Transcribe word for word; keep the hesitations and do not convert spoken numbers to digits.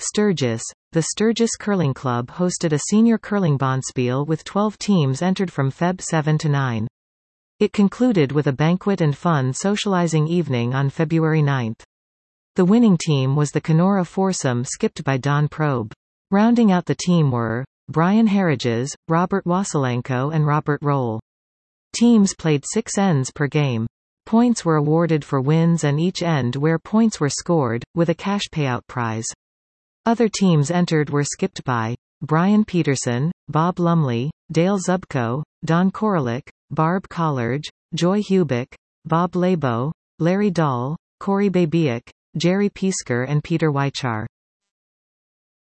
Sturgis. The Sturgis Curling Club hosted a senior curling bonspiel with twelve teams entered from February seventh to ninth. It concluded with a banquet and fun socializing evening on February ninth. The winning team was the Kenora foursome skipped by Don Probe. Rounding out the team were Brian Harriges, Robert Wasilenko and Robert Roll. Teams played six ends per game. Points were awarded for wins and each end where points were scored, with a cash payout prize. Other teams entered were skipped by Brian Peterson, Bob Lumley, Dale Zubko, Don Korolik, Barb Collarge, Joy Hubick, Bob Labo, Larry Dahl, Corey Babiak, Jerry Piesker and Peter Weichar.